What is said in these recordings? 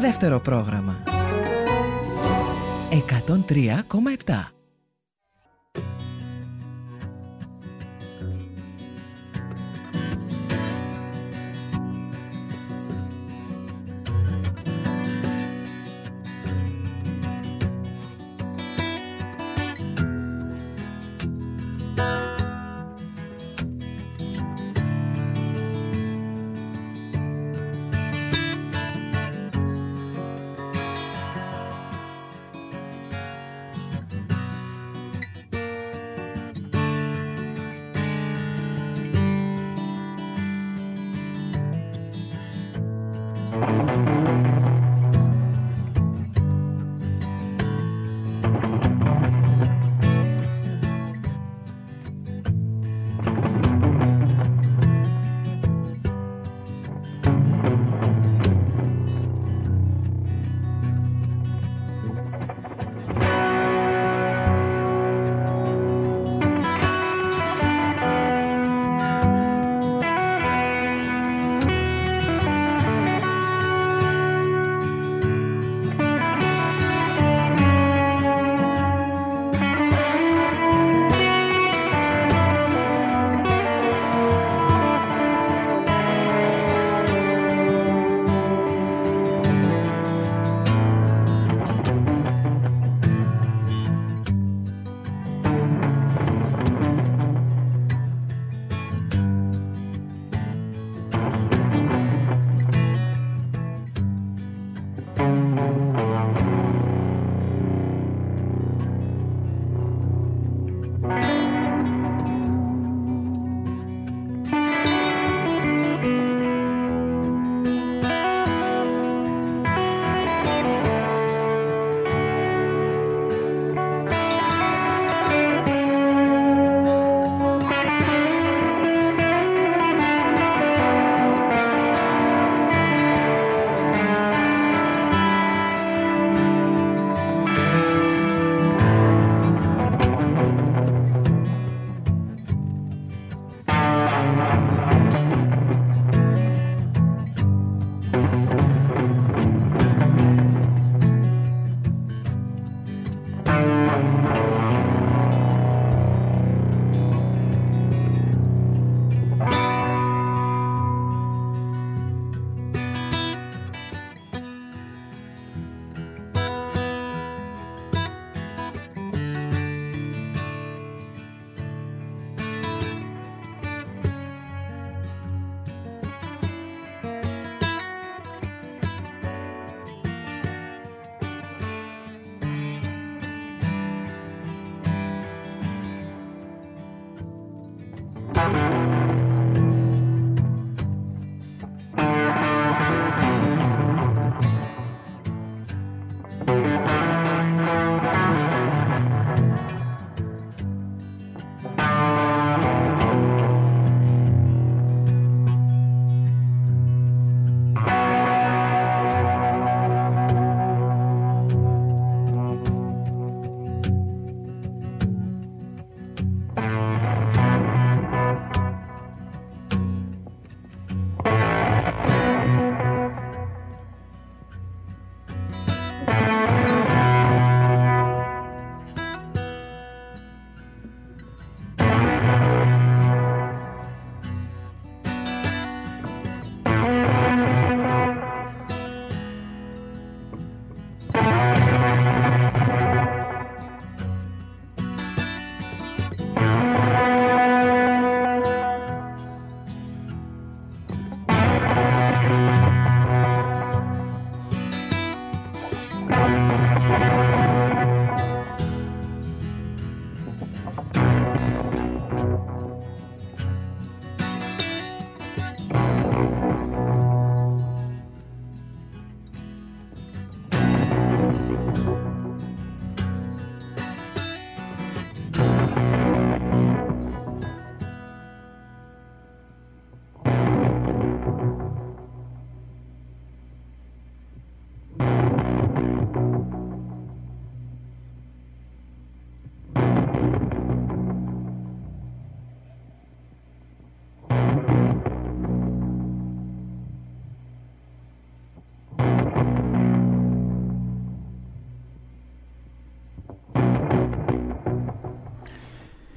Δεύτερο πρόγραμμα 103,7.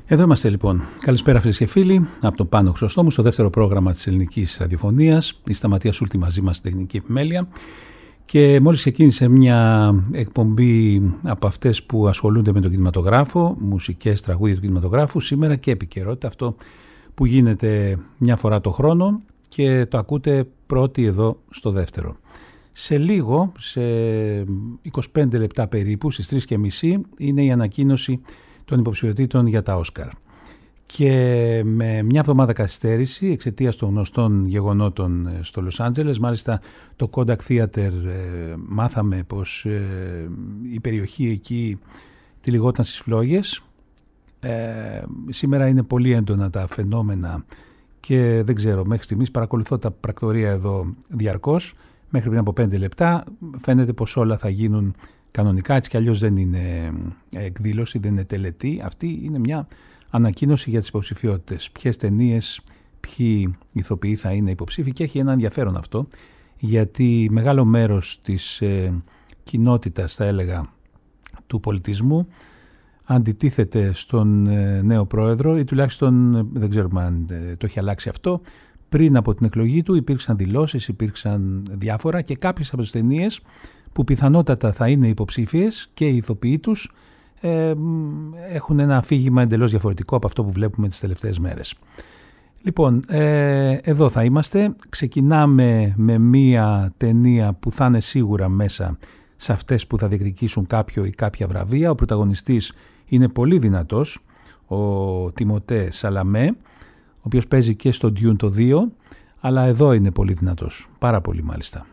Εδώ είμαστε λοιπόν. Καλησπέρα φίλες και φίλοι, από τον Πάνο Χρυσοστόμου στο δεύτερο πρόγραμμα της ελληνικής ραδιοφωνίας. Η Σταματία Σούλτη μαζί μας στην τεχνική επιμέλεια. Και μόλις ξεκίνησε μια εκπομπή από αυτές που ασχολούνται με τον κινηματογράφο, μουσικές, τραγούδια του κινηματογράφου, σήμερα και επικαιρότητα, αυτό που γίνεται μια φορά το χρόνο και το ακούτε πρώτοι εδώ στο δεύτερο. Σε λίγο, σε 25 λεπτά περίπου, στις 3:30 είναι η ανακοίνωση των υποψηφιωτήτων για τα Όσκαρ. Και με μια εβδομάδα καθυστέρηση εξαιτίας των γνωστών γεγονότων στο Λος Άντζελες, μάλιστα το Kodak Theater μάθαμε πως η περιοχή εκεί τυλιγόταν στις φλόγες. Σήμερα είναι πολύ έντονα τα φαινόμενα και δεν ξέρω, μέχρι στιγμής παρακολουθώ τα πρακτορία εδώ διαρκώς. Μέχρι πριν από 5 λεπτά φαίνεται πως όλα θα γίνουν κανονικά, έτσι κι αλλιώς δεν είναι εκδήλωση, δεν είναι τελετή. Αυτή είναι μια ανακοίνωση για τις υποψηφιότητες. Ποιες ταινίες, ποιοι ηθοποιοί θα είναι υποψήφοι, και έχει ένα ενδιαφέρον αυτό, γιατί μεγάλο μέρος της κοινότητας, θα έλεγα, του πολιτισμού αντιτίθεται στον νέο πρόεδρο, ή τουλάχιστον δεν ξέρουμε αν το έχει αλλάξει αυτό. Πριν από την εκλογή του υπήρξαν δηλώσεις, υπήρξαν διάφορα, και κάποιες από τις ταινίες που πιθανότατα θα είναι υποψήφιες και οι ηθοποιοί τους έχουν ένα αφήγημα εντελώς διαφορετικό από αυτό που βλέπουμε τις τελευταίες μέρες. Λοιπόν, εδώ θα είμαστε. Ξεκινάμε με μία ταινία που θα είναι σίγουρα μέσα σε αυτές που θα διεκδικήσουν κάποιο ή κάποια βραβεία. Ο πρωταγωνιστής είναι πολύ δυνατός, ο Τιμοτέ Σαλαμέ, ο οποίος παίζει και στο Dune το 2, αλλά εδώ είναι πολύ δυνατός, πάρα πολύ μάλιστα.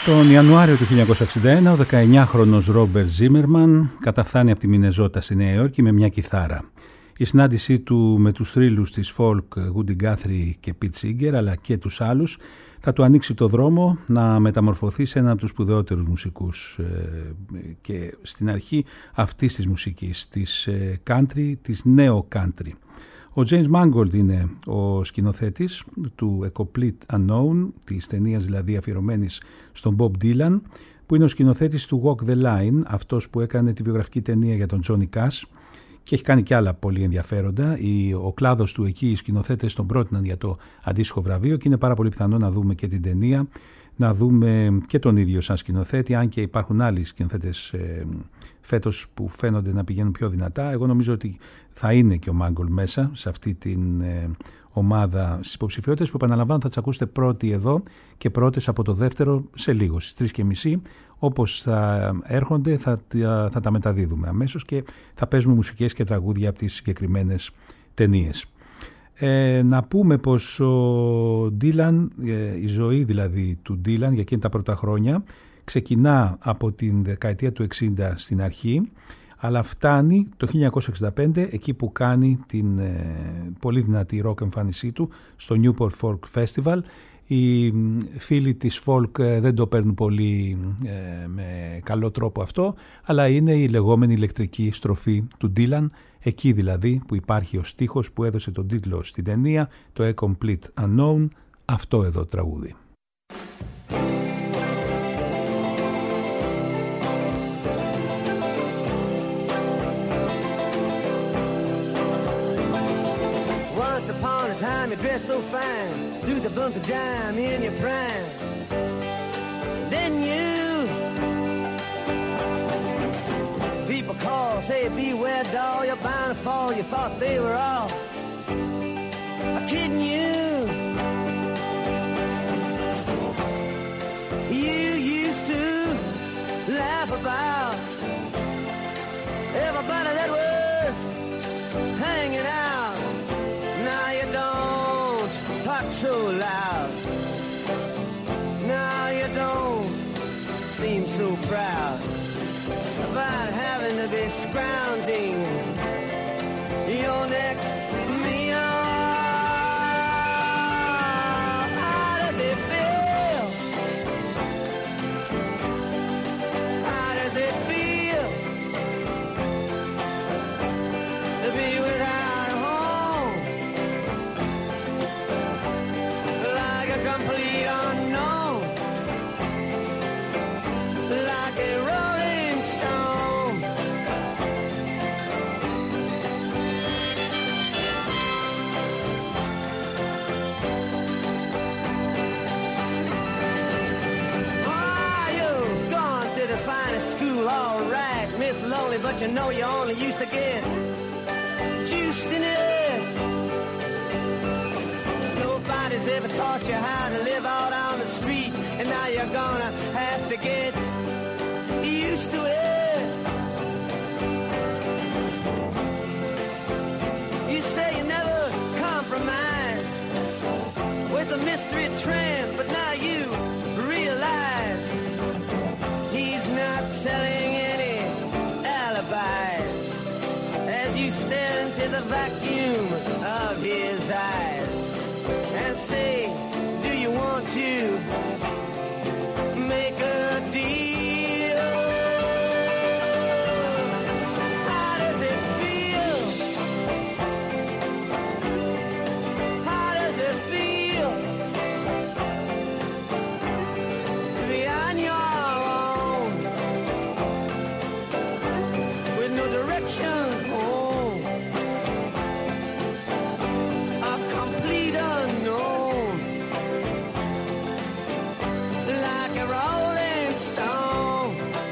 Τον Ιανουάριο του 1961 ο 19χρονος Ρόμπερτ Ζίμερμαν καταφθάνει από τη Μινεζότα στη Νέα Υόρκη με μια κιθάρα. Η συνάντησή του με τους θρύλους της folk Woody Guthrie και Pete Seeger αλλά και τους άλλους θα του ανοίξει το δρόμο να μεταμορφωθεί σε έναν από τους σπουδαιότερους μουσικούς και στην αρχή αυτής της μουσικής, της country, της νέο country. Ο James Mangold είναι ο σκηνοθέτης του A Complete Unknown, της ταινίας δηλαδή αφιερωμένης στον Bob Dylan, που είναι ο σκηνοθέτης του Walk the Line, αυτός που έκανε τη βιογραφική ταινία για τον Johnny Cash και έχει κάνει και άλλα πολύ ενδιαφέροντα. Ο κλάδος του εκεί, οι σκηνοθέτες τον πρότειναν για το αντίστοιχο βραβείο και είναι πάρα πολύ πιθανό να δούμε και την ταινία, να δούμε και τον ίδιο σαν σκηνοθέτη, αν και υπάρχουν άλλοι σκηνοθέτες φέτος που φαίνονται να πηγαίνουν πιο δυνατά. Εγώ νομίζω ότι θα είναι και ο Μάγκολ μέσα σε αυτή την ομάδα στις υποψηφιότητες που επαναλαμβάνω θα τις ακούσετε πρώτοι εδώ και πρώτες από το δεύτερο σε λίγο στις 3:30. Όπως θα έρχονται θα τα μεταδίδουμε αμέσως και θα παίζουμε μουσικές και τραγούδια από τις συγκεκριμένες ταινίες. Να πούμε πως ο Dylan, η ζωή δηλαδή του Dylan για εκείνη τα πρώτα χρόνια ξεκινά από την δεκαετία του 60 στην αρχή, αλλά φτάνει το 1965 εκεί που κάνει την πολύ δυνατή rock εμφάνισή του στο Newport Folk Festival. Οι φίλοι της folk δεν το παίρνουν πολύ με καλό τρόπο αυτό, αλλά είναι η λεγόμενη ηλεκτρική στροφή του Dylan, εκεί δηλαδή που υπάρχει ο στίχος που έδωσε τον τίτλο στην ταινία, το A Complete Unknown, αυτό εδώ τραγούδι. You dress so fine, through the bumps of jam in your prime. Then you people call, say beware doll, you're bound to fall. You thought they were all kidding you. You used to laugh about everybody that was hanging out. Now you don't talk so loud. Now you don't seem so proud about having to be scrounging your next meal. How does it feel? How does it feel to be without a home? Like a complete unknown, like a rolling stone. Oh, you've gone to the finest school, all right, Miss Lonely, but you know you only used to get juiced in it. Nobody's ever taught you how to live out on the street, and now you're gonna have to get used to it. You say you never compromise with a mystery tramp, but now you realize he's not selling any alibis as you stare into the vacuum of his eyes and say, do you want to make a deal? How does it feel? How does it feel to be on your own with no direction home? A complete unknown, like a rolling stone.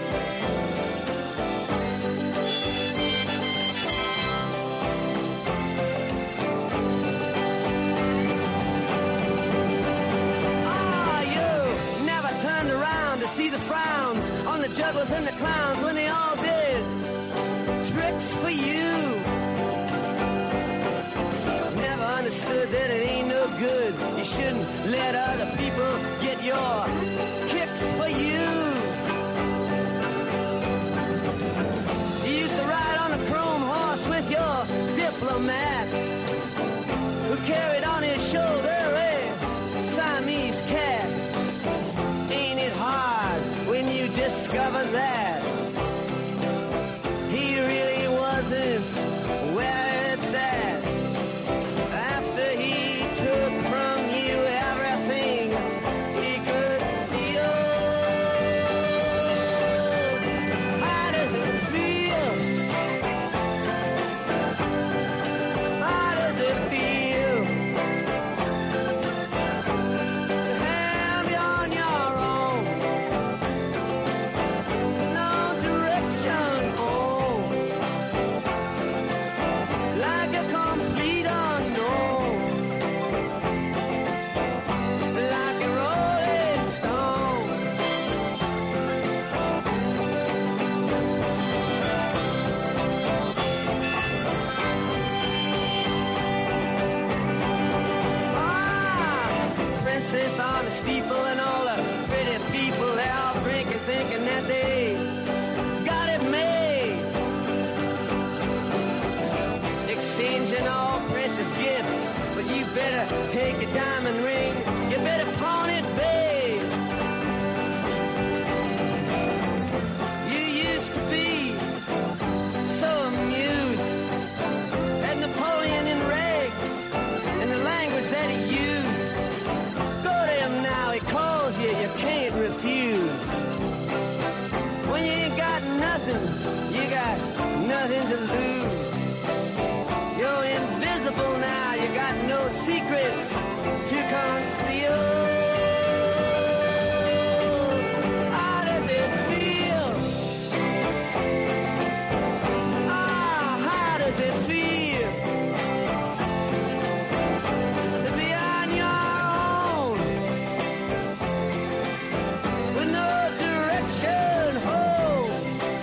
Ah, you never turned around to see the frowns on the jugglers and the clowns when they all did tricks for you. Never understood that it ain't no good. You shouldn't let other people get your kicks works for you. You used to ride on a chrome horse with your diplomat, who carried on his shoulder a Siamese cat. Ain't it hard when you discover that he really wasn't where it's at? After he took from you everything he could steal. How does it feel? How does it feel to have you on your own? No direction home, like a complete unknown, like a rolling stone. Princess on the steeple and all the pretty people, they all drinking, thinking that they got it made, exchanging all precious gifts. But you better take a diamond ring, you better pawn it, babe. You used to be so amused at Napoleon in rags and the language that he used. Go to him now, he calls you, you can't refuse. When you ain't got nothing, you got nothing to lose. You're invisible now, you got no secrets to conceal. How does it feel? How does it feel to be on your own with no direction home,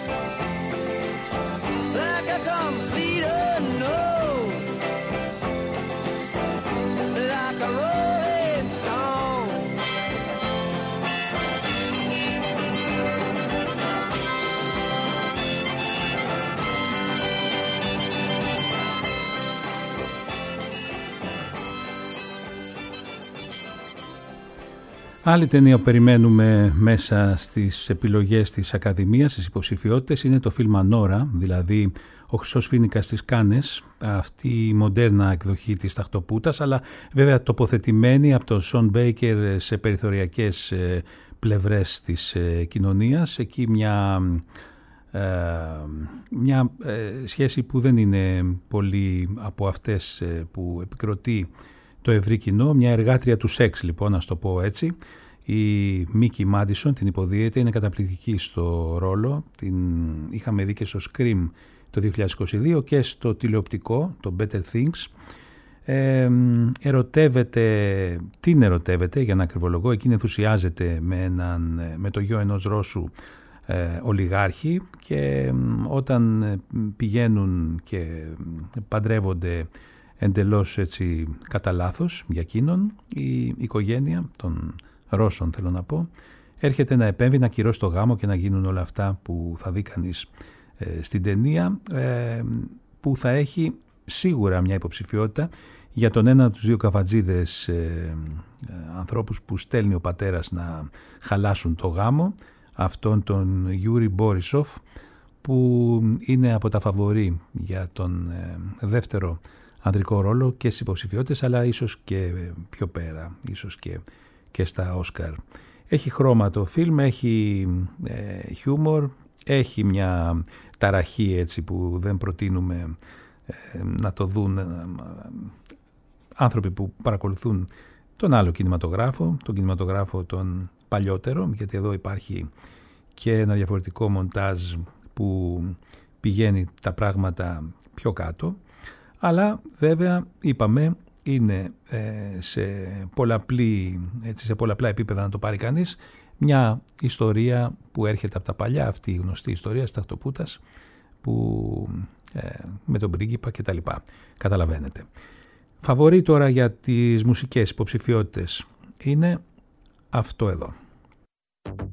like a complete unknown, like a rolling stone. Άλλη ταινία που περιμένουμε μέσα στις επιλογές της Ακαδημίας, στις υποψηφιότητες, είναι το φιλμ Ανώρα, δηλαδή ο Χρυσός Φοίνικας στις Κάνες, αυτή η μοντέρνα εκδοχή της Ταχτοπούτας, αλλά βέβαια τοποθετημένη από τον Σον Μπέικερ σε περιθωριακές πλευρές της κοινωνίας. Εκεί μια σχέση που δεν είναι πολύ από αυτές που επικροτεί το ευρύ κοινό, μια εργάτρια του σεξ λοιπόν, να το πω έτσι. Η Μίκη Μάντισον την υποδίεται, είναι καταπληκτική στο ρόλο, την είχαμε δει και στο Scream το 2022 και στο τηλεοπτικό, το Better Things. Την ερωτεύεται, για να ακριβολογώ, εκείνη ενθουσιάζεται με το γιο ενός Ρώσου ολιγάρχη, και όταν πηγαίνουν και παντρεύονται εντελώς έτσι κατά λάθος για εκείνον, η οικογένεια των Ρώσων, θέλω να πω, έρχεται να επέμβει, να κυρώσει το γάμο και να γίνουν όλα αυτά που θα δει κανείς στην ταινία, που θα έχει σίγουρα μια υποψηφιότητα για τον ένα από τους δύο καφατζίδες ανθρώπους που στέλνει ο πατέρας να χαλάσουν το γάμο, αυτόν τον Γιούρι Μπόρισοφ, που είναι από τα φαβορί για τον δεύτερο ανδρικό ρόλο και στις υποψηφιότητες, αλλά ίσως και πιο πέρα, ίσως και στα Όσκαρ. Έχει χρώμα το φιλμ, έχει χιούμορ, έχει μια ταραχή έτσι που δεν προτείνουμε να το δουν άνθρωποι που παρακολουθούν τον άλλο κινηματογράφο, τον κινηματογράφο τον παλιότερο, γιατί εδώ υπάρχει και ένα διαφορετικό μοντάζ που πηγαίνει τα πράγματα πιο κάτω, αλλά βέβαια είπαμε είναι σε πολλαπλά επίπεδα να το πάρει κανείς, μια ιστορία που έρχεται από τα παλιά, αυτή η γνωστή ιστορία της Ταχτοπούτας, που με τον πρίγκιπα και τα λοιπά, καταλαβαίνετε. Φαβορί τώρα για τις μουσικές υποψηφιότητες είναι αυτό εδώ.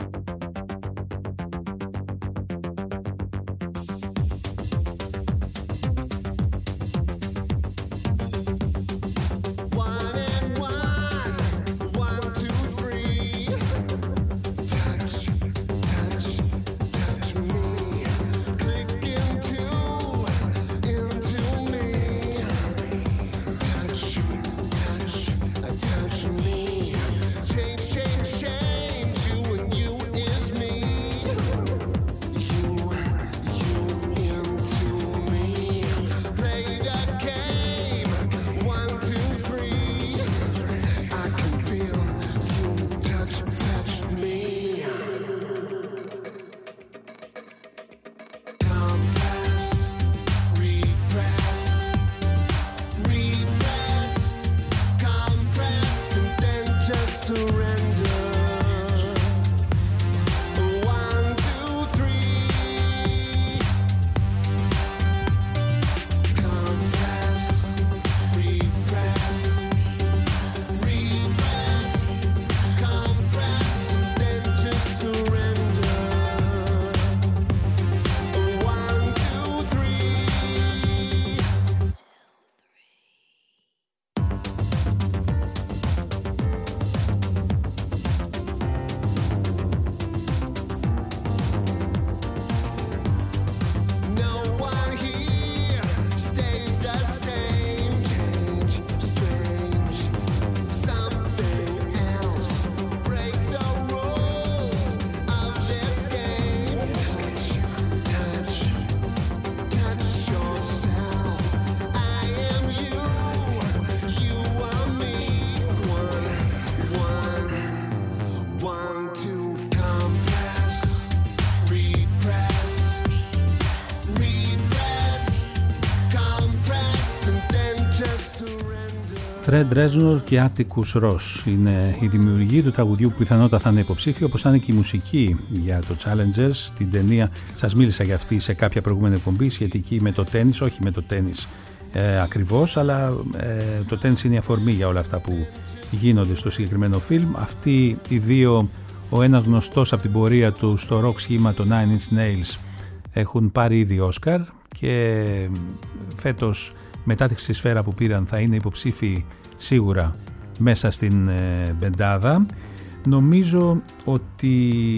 Trent Reznor και Atticus Ross είναι η δημιουργή του τραγουδιού που πιθανότατα θα είναι υποψήφιο, όπως θα είναι και η μουσική για το Challengers, την ταινία. Σας μίλησα για αυτή σε κάποια προηγούμενη εκπομπή σχετική με το τένις, όχι με το τένις ακριβώς, αλλά το τένις είναι η αφορμή για όλα αυτά που γίνονται στο συγκεκριμένο φιλμ. Αυτοί οι δύο, ο ένας γνωστός από την πορεία του στο rock σχήμα, το Nine Inch Nails, έχουν πάρει ήδη Όσκαρ και φέτος, μετά τη Χρυσή που πήραν, θα είναι υποψήφιοι σίγουρα μέσα στην πεντάδα. Νομίζω ότι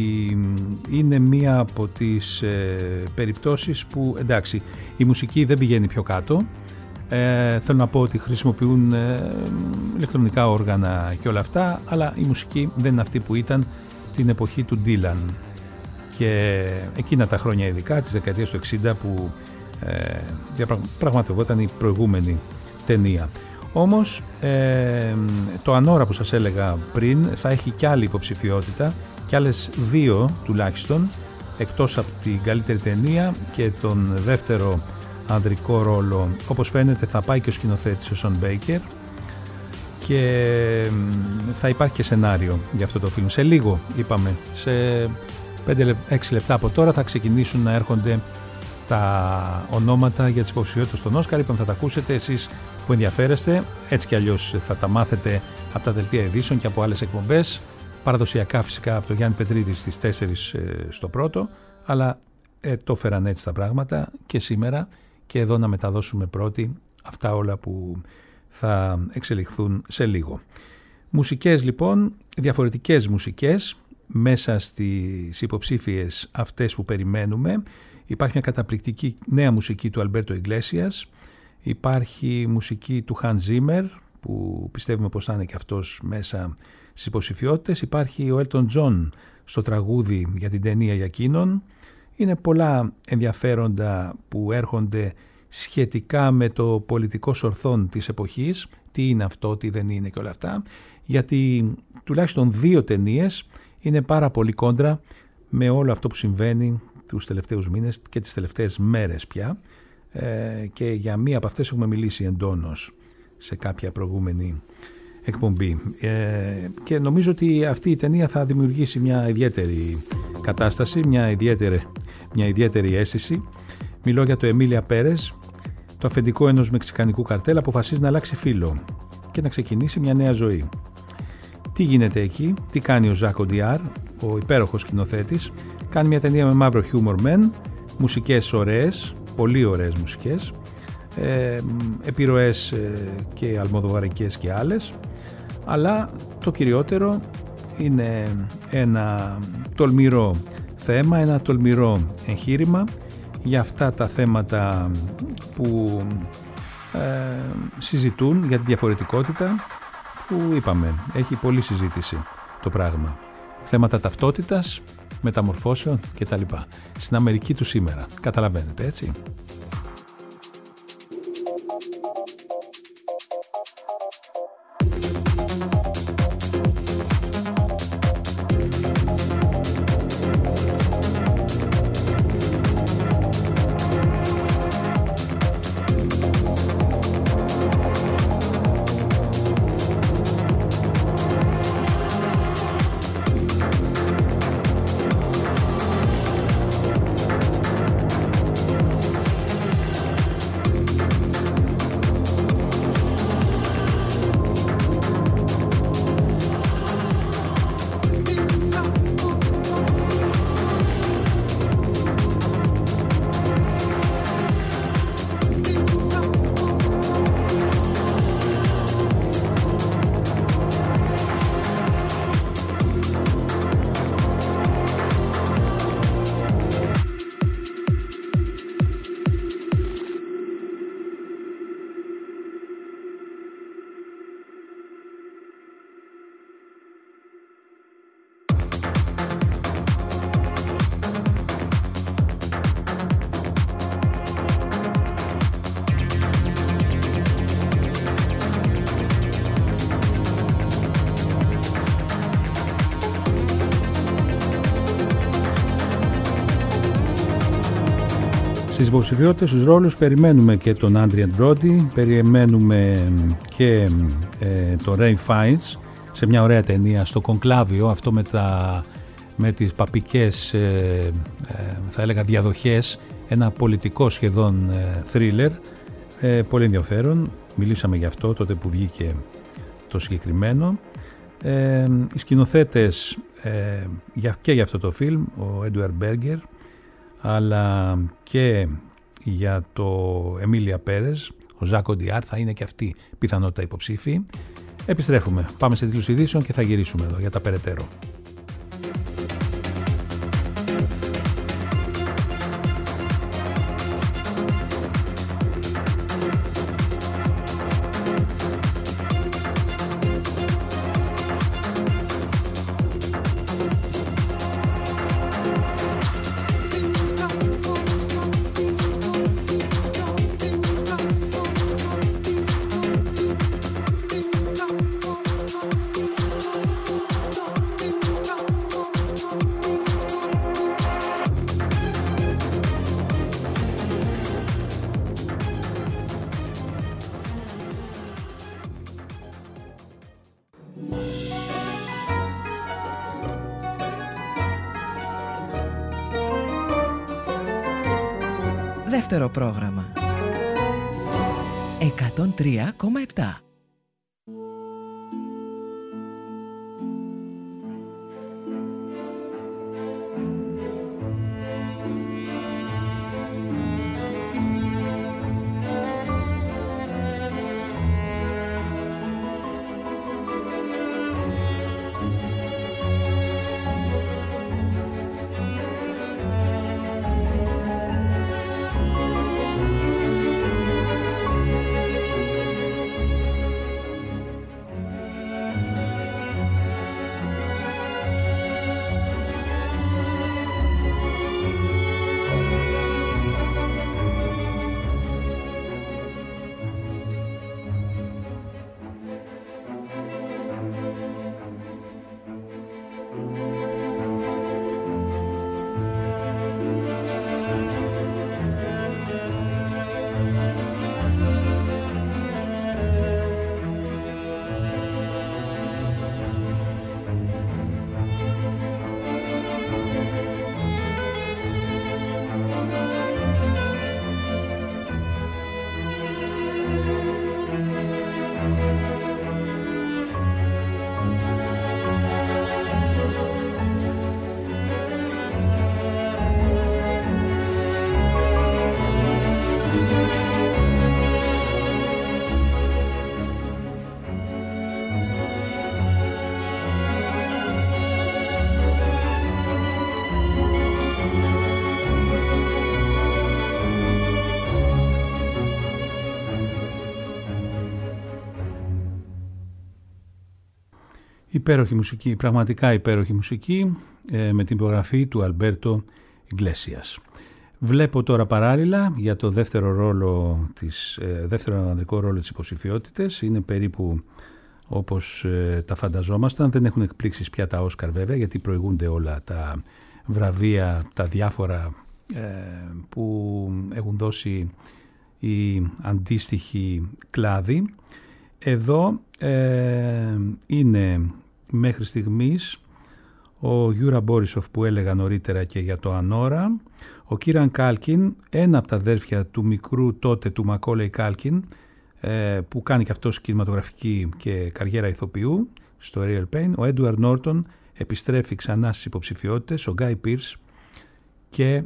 είναι μία από τις περιπτώσεις που, εντάξει, η μουσική δεν πηγαίνει πιο κάτω. Θέλω να πω ότι χρησιμοποιούν ηλεκτρονικά όργανα και όλα αυτά, αλλά η μουσική δεν είναι αυτή που ήταν την εποχή του Dylan και εκείνα τα χρόνια, ειδικά της δεκαετίας του 60, που διαπραγματευόταν η προηγούμενη ταινία. Όμως το Ανώρα που σας έλεγα πριν θα έχει κι άλλη υποψηφιότητα, κι άλλες δύο τουλάχιστον, εκτός από την καλύτερη ταινία και τον δεύτερο ανδρικό ρόλο. Όπως φαίνεται θα πάει και ο σκηνοθέτης, ο Σον Μπέικερ, και θα υπάρχει και σενάριο για αυτό το φιλμ. Σε λίγο, είπαμε, σε 5-6 λεπτά από τώρα θα ξεκινήσουν να έρχονται τα ονόματα για τις υποψηφιότητες στον Όσκαρ. Είπαμε, θα τα ακούσετε εσείς που ενδιαφέρεστε, έτσι κι αλλιώς θα τα μάθετε από τα δελτία ειδήσεων και από άλλες εκπομπές, παραδοσιακά φυσικά από τον Γιάννη Πετρίδη στις 4 στο πρώτο, αλλά το φέραν έτσι τα πράγματα και σήμερα, και εδώ να μεταδώσουμε πρώτοι αυτά όλα που θα εξελιχθούν σε λίγο. Μουσικές λοιπόν, διαφορετικές μουσικές μέσα στις υποψήφιες αυτές που περιμένουμε. Υπάρχει μια καταπληκτική νέα μουσική του Αλμπέρτο Ιγκλέσιας, υπάρχει μουσική του Hans Zimmer που πιστεύουμε πως θα είναι και αυτός μέσα στις υποψηφιότητες, υπάρχει ο Elton John στο τραγούδι για την ταινία για εκείνον. Είναι πολλά ενδιαφέροντα που έρχονται σχετικά με το πολιτικό σορθόν της εποχής, τι είναι αυτό, τι δεν είναι και όλα αυτά, γιατί τουλάχιστον δύο ταινίες είναι πάρα πολύ κόντρα με όλο αυτό που συμβαίνει τους τελευταίους μήνες και τις τελευταίες μέρες πια, και για μία από αυτές έχουμε μιλήσει εντόνως σε κάποια προηγούμενη εκπομπή, και νομίζω ότι αυτή η ταινία θα δημιουργήσει μια ιδιαίτερη κατάσταση, μια ιδιαίτερη αίσθηση. Μιλώ για το Εμίλια Πέρες, το αφεντικό ενός μεξικανικού καρτέλ αποφασίζει να αλλάξει φύλο και να ξεκινήσει μια νέα ζωή. Τι γίνεται εκεί, τι κάνει ο Ζακ Οντιάρ, ο υπέροχος σκηνοθέτης? Κάνει μια ταινία με μαύρο χιούμορ μεν, μουσικές ωραίες, πολύ ωραίες μουσικές, επιρροές και αλμοδοβαρικές και άλλες, αλλά το κυριότερο είναι ένα τολμηρό θέμα, ένα τολμηρό εγχείρημα για αυτά τα θέματα που συζητούν, για τη διαφορετικότητα που είπαμε, έχει πολλή συζήτηση το πράγμα. Θέματα ταυτότητας, μεταμορφώσεων κτλ. Στην Αμερική του σήμερα, καταλαβαίνετε, έτσι. Στις υποψηφιότητες στους ρόλους περιμένουμε και τον Άντριαν Μπρόντι, περιμένουμε και τον Ray Fiennes σε μια ωραία ταινία στο Κονκλάβιο, αυτό με τις παπικές θα έλεγα διαδοχές, ένα πολιτικό σχεδόν thriller, πολύ ενδιαφέρον. Μιλήσαμε γι' αυτό τότε που βγήκε το συγκεκριμένο. Οι σκηνοθέτες και για αυτό το φιλμ, ο Έντουαρντ Μπέργκερ, αλλά και για το Εμίλια Πέρες, ο Ζακ Οντιάρ, θα είναι και αυτοί πιθανότητα υποψήφοι. Επιστρέφουμε, πάμε σε τίτλους ειδήσεων και θα γυρίσουμε εδώ για τα περαιτέρω. Δεύτερο πρόγραμμα 103,7. Υπέροχη μουσική, πραγματικά υπέροχη μουσική, με την υπογραφή του Αλμπέρτο Ιγκλέσιας. Βλέπω τώρα παράλληλα για το δεύτερο ανδρικό ρόλο της υποψηφιότητες. Είναι περίπου όπως τα φανταζόμασταν. Δεν έχουν εκπλήξεις πια τα Όσκαρ βέβαια, γιατί προηγούνται όλα τα βραβεία, τα διάφορα που έχουν δώσει οι αντίστοιχοι κλάδοι. Εδώ είναι μέχρι στιγμής ο Γιούρα Μπόρισοφ που έλεγα νωρίτερα και για το Ανόρα, ο Κίραν Κάλκιν, ένα από τα αδέρφια του μικρού τότε του Μακόλεϊ Κάλκιν, που κάνει και αυτός κινηματογραφική και καριέρα ηθοποιού στο Real Pain, ο Έντουαρντ Νόρτον επιστρέφει ξανά στις υποψηφιότητες, ο Γκάι Πίρς, και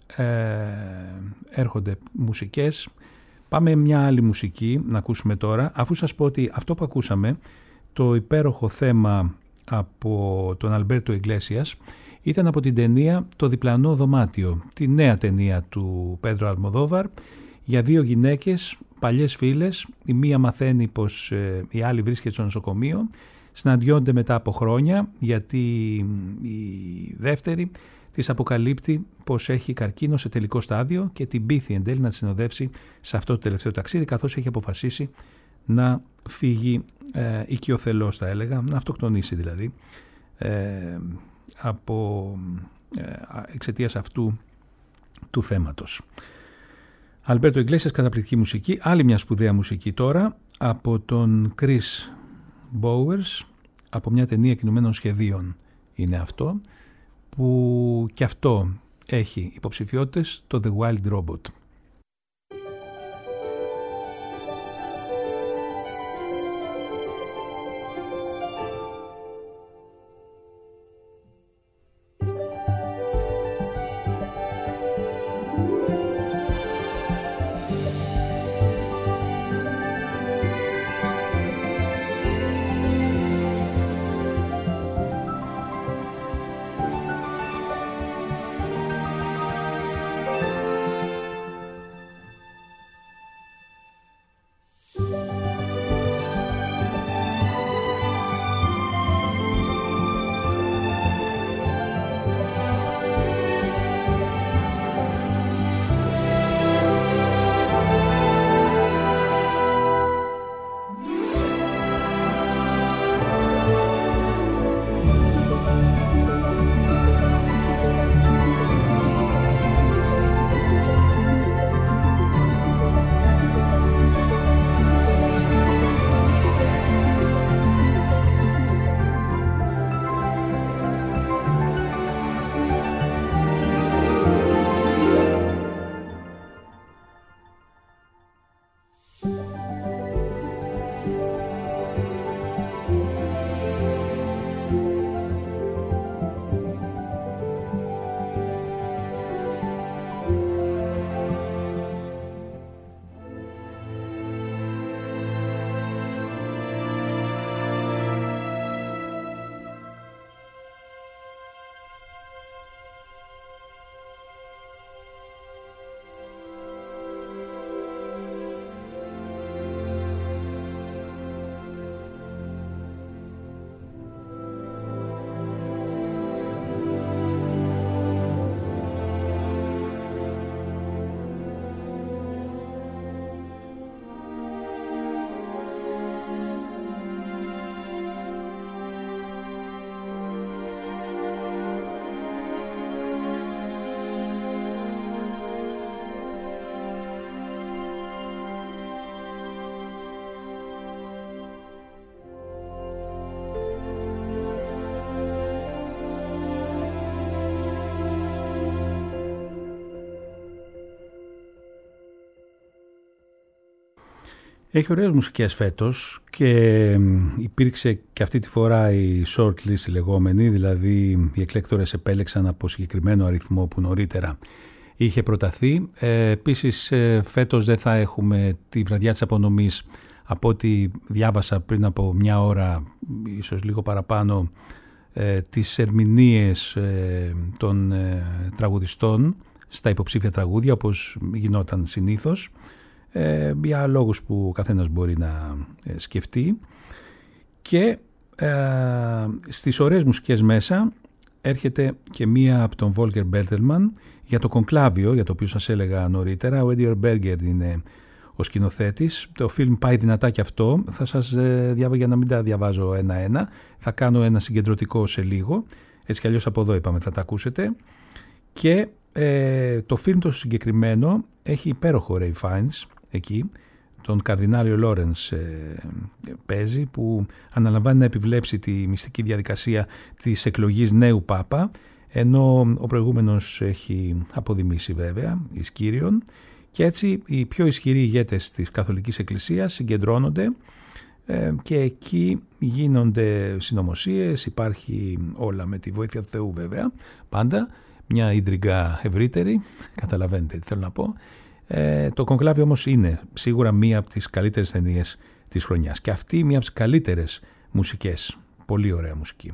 έρχονται μουσικές. Πάμε μια άλλη μουσική να ακούσουμε τώρα, αφού σας πω ότι αυτό που ακούσαμε, το υπέροχο θέμα από τον Αλμπέρτο Ιγκλέσιας, ήταν από την ταινία «Το διπλανό δωμάτιο», τη νέα ταινία του Πέντρο Αλμοδόβαρ, για δύο γυναίκες, παλιές φίλες, η μία μαθαίνει πως η άλλη βρίσκεται στο νοσοκομείο, συναντιόνται μετά από χρόνια, γιατί η δεύτερη της αποκαλύπτει πως έχει καρκίνο σε τελικό στάδιο και την πείθει εν τέλει να τη συνοδεύσει σε αυτό το τελευταίο ταξίδι, καθώς έχει αποφασίσει να φύγει οικειοθελώς, θα έλεγα, να αυτοκτονήσει δηλαδή, εξαιτίας αυτού του θέματος. Αλμπέρτο Ιγκλέσιας, καταπληκτική μουσική. Άλλη μια σπουδαία μουσική τώρα από τον Chris Bowers, από μια ταινία κινουμένων σχεδίων είναι αυτό, που και αυτό έχει υποψηφιότητες, το The Wild Robot. Έχει ωραίες μουσικές φέτος και υπήρξε και αυτή τη φορά η shortlist λεγόμενη, δηλαδή οι εκλέκτορες επέλεξαν από συγκεκριμένο αριθμό που νωρίτερα είχε προταθεί. Επίσης φέτος δεν θα έχουμε τη βραδιά της απονομής, από ό,τι διάβασα πριν από μια ώρα, ίσως λίγο παραπάνω, τις ερμηνείες των τραγουδιστών στα υποψήφια τραγούδια, όπως γινόταν συνήθως, για λόγους που ο καθένας μπορεί να σκεφτεί. Και στις ωραίες μουσικές μέσα έρχεται και μία από τον Volker Bertelmann για το Κονκλάβιο, για το οποίο σας έλεγα νωρίτερα. Ο Eddie Berger είναι ο σκηνοθέτης. Το φιλμ πάει δυνατά και αυτό. Θα σας για να μην τα διαβάζω ένα-ένα, θα κάνω ένα συγκεντρωτικό σε λίγο. Έτσι κι αλλιώς από εδώ είπαμε θα τα ακούσετε. Και το φιλμ το συγκεκριμένο έχει υπέροχο Ray Fiennes εκεί. Τον Καρδινάλιο Λόρενς παίζει, που αναλαμβάνει να επιβλέψει τη μυστική διαδικασία της εκλογής νέου Πάπα, ενώ ο προηγούμενος έχει αποδημήσει βέβαια εις Κύριον, και έτσι οι πιο ισχυροί ηγέτες της Καθολικής Εκκλησίας συγκεντρώνονται και εκεί γίνονται συνωμοσίες, υπάρχει όλα με τη βοήθεια του Θεού βέβαια, πάντα μια ίντριγκα ευρύτερη, καταλαβαίνετε τι θέλω να πω. Το Κονκλάβιο όμως είναι σίγουρα μία από τις καλύτερες ταινίες της χρονιάς και αυτή μία από τις καλύτερες μουσικές, πολύ ωραία μουσική.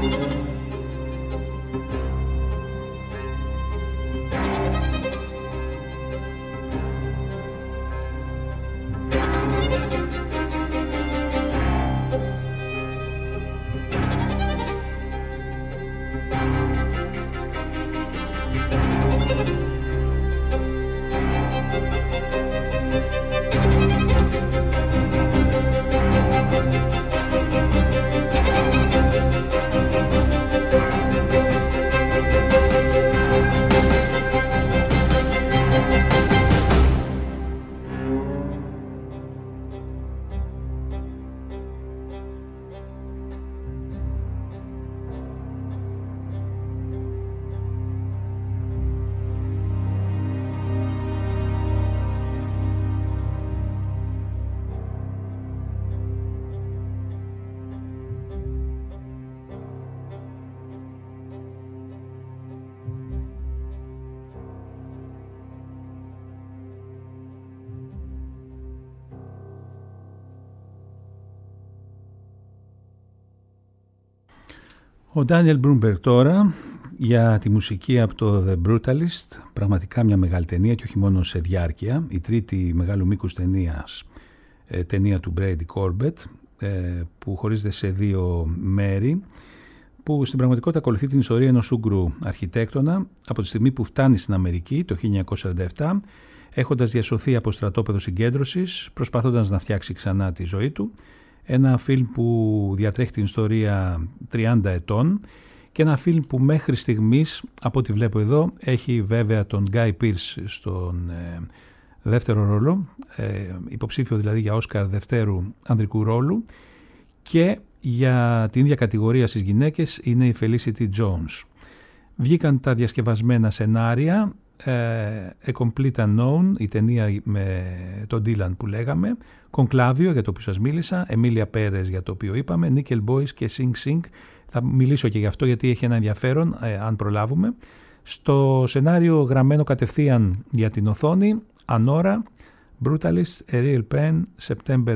Ο Ντάνιελ Μπρούμπερ τώρα για τη μουσική από το The Brutalist, πραγματικά μια μεγάλη ταινία και όχι μόνο σε διάρκεια, η τρίτη μεγάλου μήκους ταινία του Brady Corbett, που χωρίζεται σε δύο μέρη, που στην πραγματικότητα ακολουθεί την ιστορία ενός Ούγγρου αρχιτέκτονα από τη στιγμή που φτάνει στην Αμερική το 1947, έχοντας διασωθεί από στρατόπεδο συγκέντρωσης, προσπαθώντας να φτιάξει ξανά τη ζωή του. Ένα φιλμ που διατρέχει την ιστορία 30 ετών και ένα φιλμ που μέχρι στιγμής, από ό,τι βλέπω εδώ, έχει βέβαια τον Γκάι Πίρς στον δεύτερο ρόλο, υποψήφιο δηλαδή για Όσκαρ δευτέρου ανδρικού ρόλου, και για την ίδια κατηγορία στις γυναίκες είναι η Felicity Jones. Βγήκαν τα διασκευασμένα σενάρια, A Complete Unknown, η ταινία με τον Dylan που λέγαμε, Κονκλάβιο για το οποίο σας μίλησα, Εμίλια Πέρες για το οποίο είπαμε, Nickel Boys και Sing Sing. Θα μιλήσω και γι' αυτό γιατί έχει ένα ενδιαφέρον αν προλάβουμε. Στο σενάριο γραμμένο κατευθείαν για την οθόνη, Anora, Brutalist, A Real Pen, September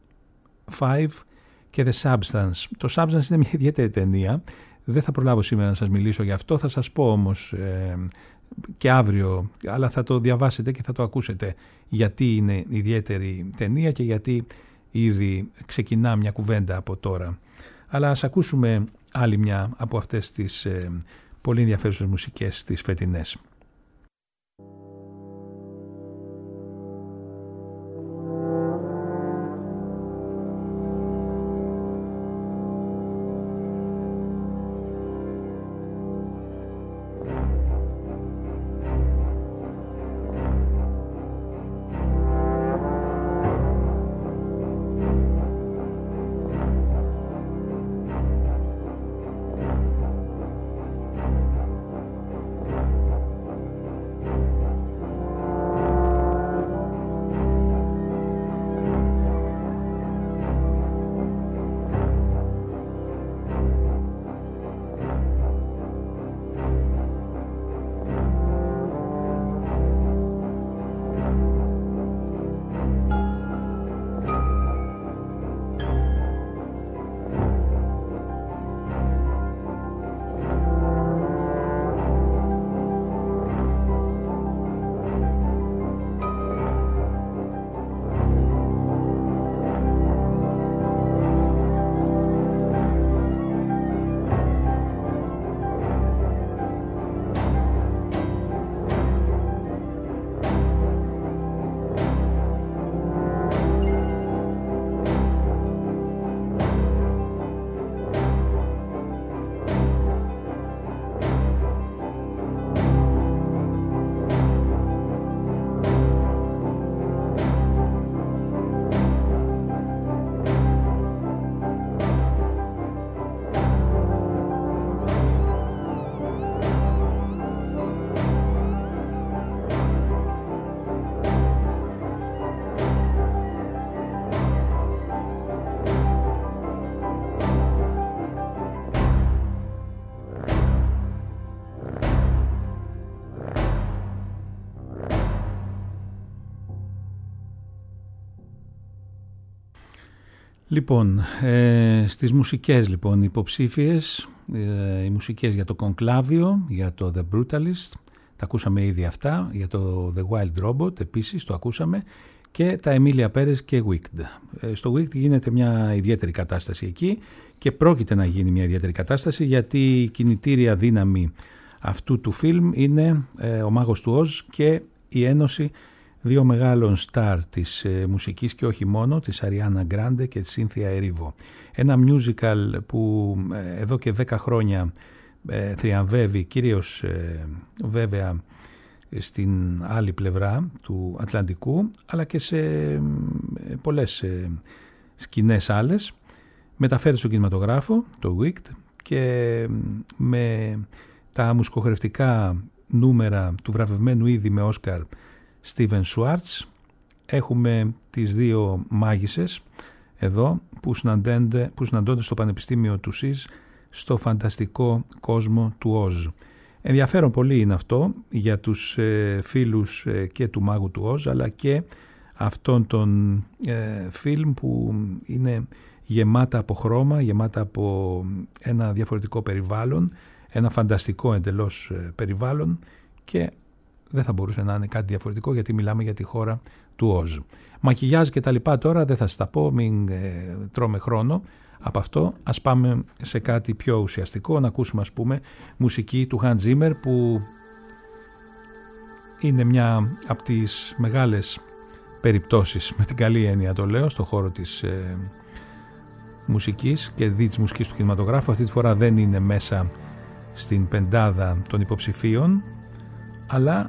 5 και The Substance. Το Substance είναι μια ιδιαίτερη ταινία, δεν θα προλάβω σήμερα να σας μιλήσω γι' αυτό, θα σας πω όμως και αύριο, αλλά θα το διαβάσετε και θα το ακούσετε γιατί είναι ιδιαίτερη ταινία και γιατί ήδη ξεκινά μια κουβέντα από τώρα. Αλλά ας ακούσουμε άλλη μια από αυτές τις πολύ ενδιαφέρουσες μουσικές τις φετινές. Λοιπόν, στις μουσικές λοιπόν υποψήφιες, οι μουσικές για το Κονκλάβιο, για το The Brutalist, τα ακούσαμε ήδη αυτά, για το The Wild Robot επίσης το ακούσαμε, και τα Εμίλια Πέρες και Wicked. Στο Wicked γίνεται μια ιδιαίτερη κατάσταση εκεί και πρόκειται να γίνει μια ιδιαίτερη κατάσταση, γιατί η κινητήρια δύναμη αυτού του φιλμ είναι ο Μάγος του Οζ και η ένωση δύο μεγάλων στάρ της μουσικής και όχι μόνο, της Αριάνα Γκράντε και της Σίνθια Ερίβο. Ένα musical που εδώ και 10 χρόνια θριαμβεύει, κυρίως βέβαια στην άλλη πλευρά του Ατλαντικού, αλλά και σε πολλές σκηνές άλλες. Μεταφέρει στο κινηματογράφο, το Wicked, και με τα μουσικοχορευτικά νούμερα του βραβευμένου ήδη με Όσκαρ Στίβεν Σουάρτς, έχουμε τις δύο μάγισσες εδώ που συναντώνται στο Πανεπιστήμιο του ΣΥΣ στο φανταστικό κόσμο του Οζ. Ενδιαφέρον πολύ είναι αυτό για τους φίλους και του Μάγου του Οζ, αλλά και αυτόν τον φιλμ που είναι γεμάτα από χρώμα, γεμάτα από ένα διαφορετικό περιβάλλον, ένα φανταστικό εντελώς περιβάλλον, και δεν θα μπορούσε να είναι κάτι διαφορετικό, γιατί μιλάμε για τη χώρα του Οζ. Μακιγιάζ και τα λοιπά τώρα δεν θα σας τα πω, μην τρώμε χρόνο από αυτό. Ας πάμε σε κάτι πιο ουσιαστικό, να ακούσουμε ας πούμε μουσική του Hans Zimmer, που είναι μια από τις μεγάλες περιπτώσεις, με την καλή έννοια το λέω, στον χώρο της μουσικής και της μουσικής του κινηματογράφου. Αυτή τη φορά δεν είναι μέσα στην πεντάδα των υποψηφίων, αλλά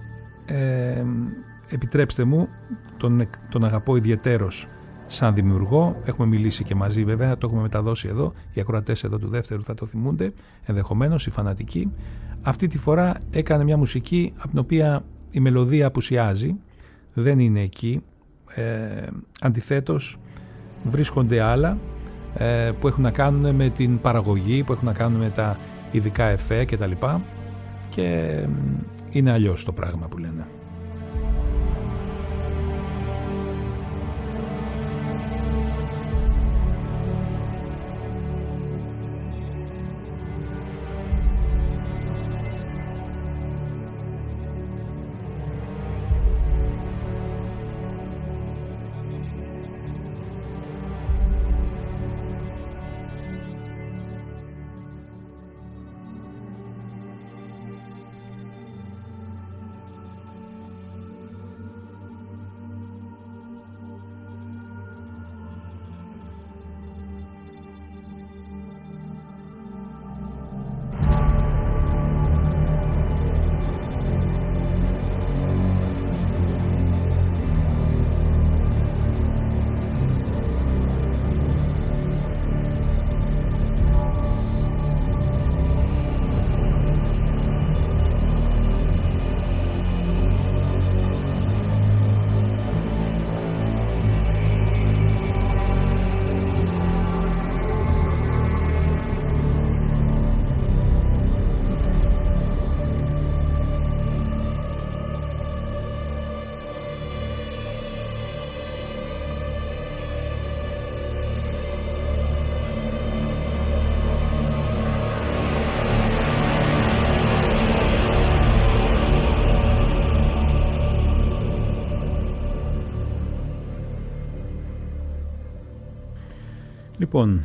επιτρέψτε μου, τον αγαπώ ιδιαιτέρως σαν δημιουργό. Έχουμε μιλήσει και μαζί βέβαια, το έχουμε μεταδώσει εδώ, οι ακροατές εδώ του δεύτερου θα το θυμούνται ενδεχομένως, οι φανατικοί. Αυτή τη φορά έκανε μια μουσική από την οποία η μελωδία απουσιάζει, δεν είναι εκεί, αντιθέτως βρίσκονται άλλα που έχουν να κάνουν με την παραγωγή, που έχουν να κάνουν με τα ειδικά εφέ και τα λοιπά, και είναι αλλιώς το πράγμα που λένε. Λοιπόν,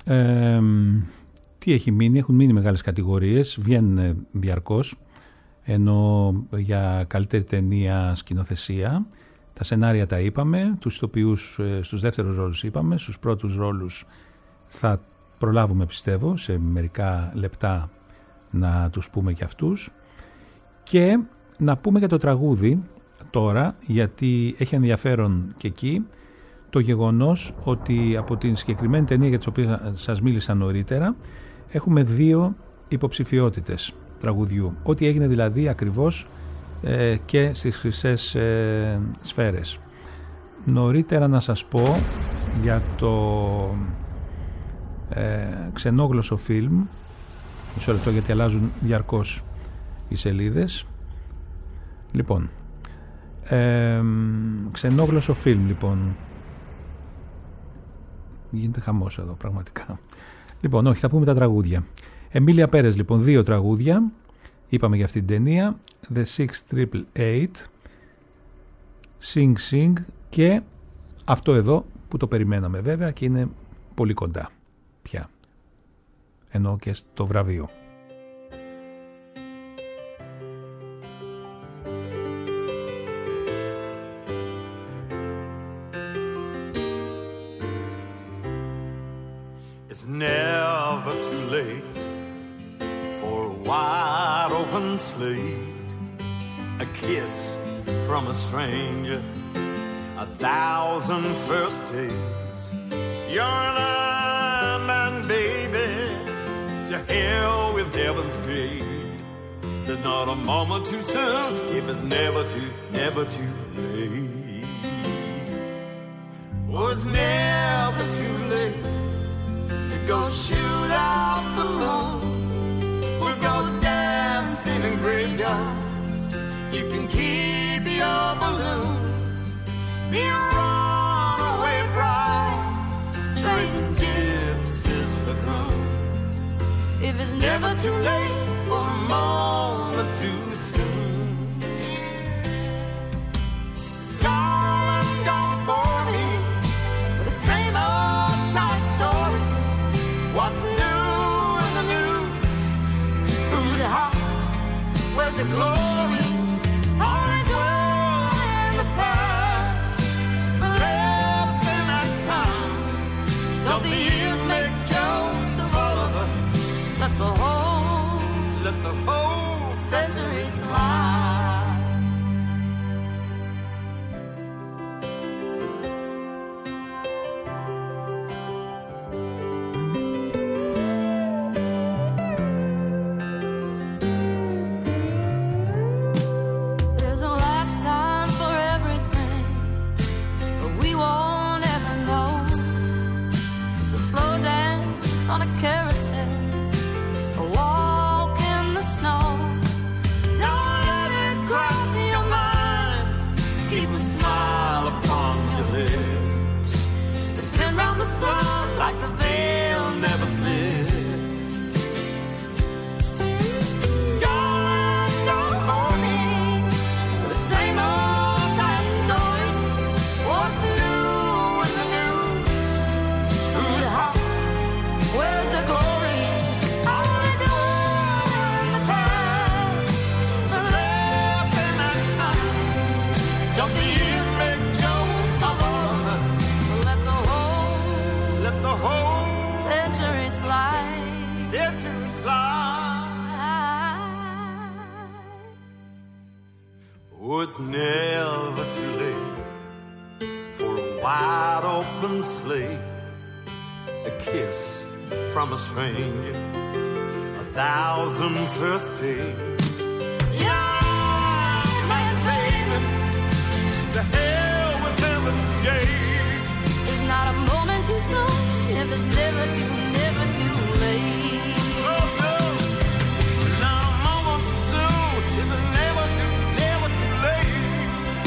τι έχει μείνει? Έχουν μείνει μεγάλες κατηγορίες, βγαίνουν διαρκώς, ενώ για καλύτερη ταινία, σκηνοθεσία, τα σενάρια τα είπαμε, τους ηθοποιούς στους δεύτερους ρόλους είπαμε, στους πρώτους ρόλους θα προλάβουμε πιστεύω σε μερικά λεπτά να τους πούμε και αυτούς, και να πούμε για το τραγούδι τώρα, γιατί έχει ενδιαφέρον και εκεί το γεγονός ότι από την συγκεκριμένη ταινία για τις οποίες σας μίλησα νωρίτερα έχουμε δύο υποψηφιότητες τραγουδιού, ό,τι έγινε δηλαδή ακριβώς και στις χρυσές σφαίρες. Νωρίτερα να σας πω για το ξενόγλωσσο φιλμ, μισό λεπτό γιατί αλλάζουν διαρκώς οι σελίδες. Λοιπόν, ξενόγλωσσο φιλμ λοιπόν, Γίνεται χαμός εδώ πραγματικά. Λοιπόν, όχι, θα πούμε τα τραγούδια. Εμίλια Πέρες, λοιπόν, 2 τραγούδια. Είπαμε για αυτή την ταινία. The 688, Sing Sing και αυτό εδώ που το περιμέναμε βέβαια και είναι πολύ κοντά πια. Ενώ και στο βραβείο. It's never too late for a wide open slate, a kiss from a stranger, 1,000 first dates. You're an Iron Man, baby, to hell with heaven's gate. There's not a moment too soon if it's never too late. Oh, it's never too late to go shoot out the moon. We'll go dancing in graveyards. You can keep your balloons. Be a runaway bride, trading gypsies for crumbs. If it's never too late for a moment too soon. Darling, don't bore me with the same old tight story. What's new in the news? Who's hot? Where's the glory? Only dwell in the past, for left in that time. Don't the years make jokes of all of us? Let the whole century slide. There's a last time for everything, but we won't ever know. It's a slow dance on a carousel, a walk in the snow. Don't let it cross your mind. Keep a smile upon your lips. They spin round the sun like the veil never slips. Darling, don't bore me with the same old tight story. What's new in the news? Who's hot? Where's the glory? Only dwell in the past, for left in that time. Don't the years make jokes of all of us? Let the whole century slide. Century slide. Oh, it's never too late for a wide open slate, a kiss from a stranger, 1,000 first dates. Young man, baby, to hell with heaven's gate. It's not a moment too soon if it's never too late. Oh no, not a moment too soon if it's never too late.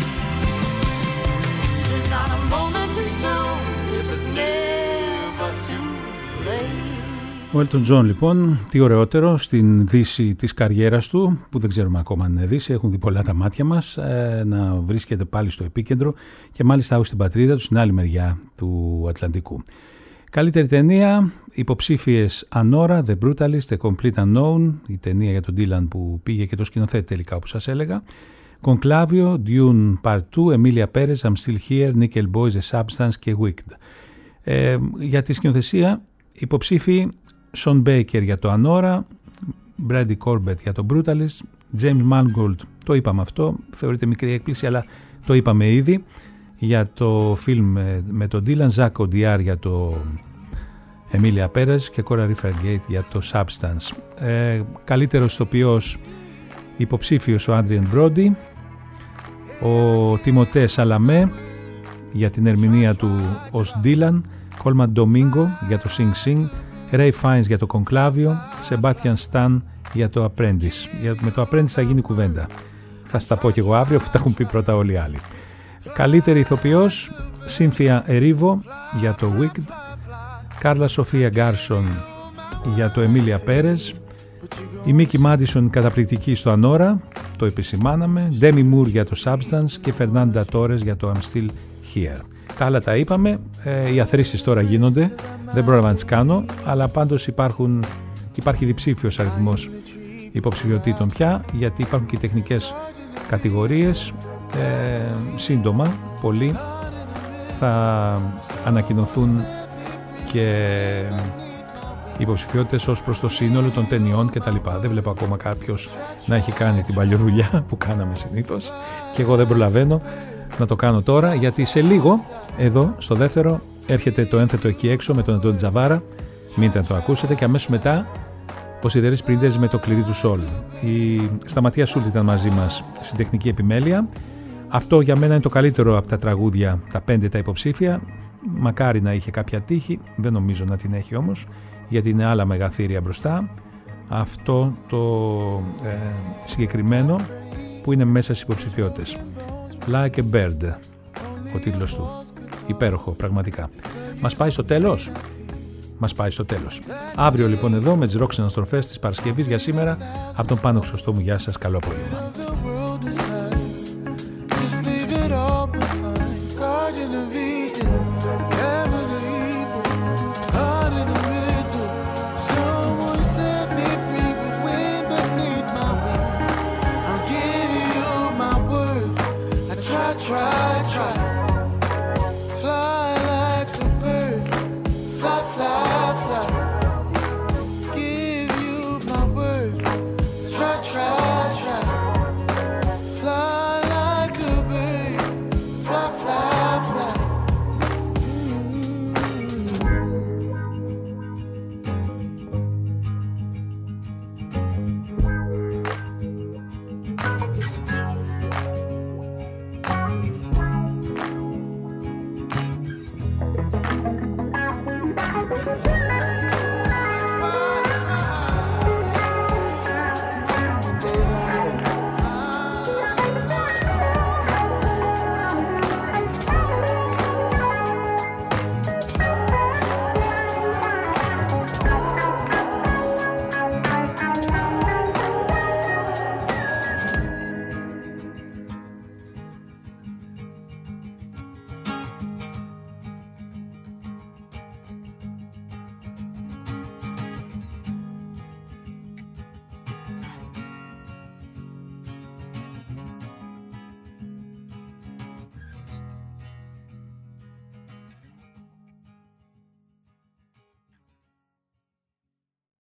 It's not a moment too soon if it's never too late. Ο Elton John, λοιπόν, τι ωραιότερο στην δύση της καριέρας του, που δεν ξέρουμε ακόμα αν είναι δύση, έχουν δει πολλά τα μάτια μας, να βρίσκεται πάλι στο επίκεντρο και μάλιστα ως στην πατρίδα του, στην άλλη μεριά του Ατλαντικού. Καλύτερη ταινία, υποψήφιες Anora, The Brutalist, The Complete Unknown, η ταινία για τον Dylan που πήγε και το σκηνοθέτη τελικά, όπως σας έλεγα. Conclavio, Dune Part 2, Emilia Perez, I'm Still Here, Nickel Boys, The Substance και Wicked. Για τη σκηνοθεσία, υποψήφιοι Sean Baker για το Anora, Brady Corbett για το Brutalist, James Mangold, το είπαμε αυτό, θεωρείται μικρή έκπληση αλλά το είπαμε ήδη, για το φιλμ με τον Dylan, Zach Odiar για το Emilia Perez και Cora Rivergate για το Substance. Καλύτερος ηθοποιός υποψήφιος ο Adrien Brody, ο Timothée Chalamet για την ερμηνεία του ως Dylan, Colman Domingo για το Sing Sing, Ray Fiennes για το Conclavio, Sebastian Stan για το Apprentice. Με το Apprentice θα γίνει κουβέντα. Θα στα πω και εγώ αύριο, αφού τα έχουν πει πρώτα όλοι οι άλλοι. Καλύτερη ηθοποιός Cynthia Erivo για το Wicked, Κάρλα Σοφία Γκάρσον για το Εμίλια Πέρες, η Μίκη Μάντισον καταπληκτική στο Ανόρα, το επισημάναμε, Ντέμι Μουρ για το Substance και Φερνάντα Τόρες για το I'm Still Here. Τα άλλα τα είπαμε, οι αθροίσεις τώρα γίνονται, δεν πρόλαβα να τις κάνω, αλλά πάντως υπάρχει διψήφιος αριθμός υποψηφιωτήτων πια, γιατί υπάρχουν και τεχνικές κατηγορίες. Σύντομα, πολύ, θα ανακοινωθούν και υποψηφιότητες ως προς το σύνολο των ταινιών και τα λοιπά. Δεν βλέπω ακόμα κάποιος να έχει κάνει την παλιοδουλειά που κάναμε συνήθως και εγώ δεν προλαβαίνω να το κάνω τώρα, γιατί σε λίγο εδώ στο δεύτερο έρχεται το ένθετο εκεί έξω με τον Αντώνη Τζαβάρα, μείνετε να το ακούσετε, και αμέσως μετά ο Σιδερής Πριντέζης με το κλειδί του Σόλ. Η Σταματία Σούλτ ήταν μαζί μας στην τεχνική επιμέλεια. Αυτό για μένα είναι το καλύτερο από τα τραγούδια, τα 5 τα υποψήφια. Μακάρι να είχε κάποια τύχη, δεν νομίζω να την έχει όμως, γιατί είναι άλλα μεγαθύρια μπροστά. Αυτό το συγκεκριμένο που είναι μέσα στις υποψηφιότητες. Like a Bird, ο τίτλος του. Υπέροχο, πραγματικά. Μας πάει στο τέλος. Αύριο λοιπόν εδώ με τις ροκ αναστροφές της Παρασκευής. Για σήμερα από τον Πάνο Χρυσοστόμου, γεια σας, καλό απόγευμα.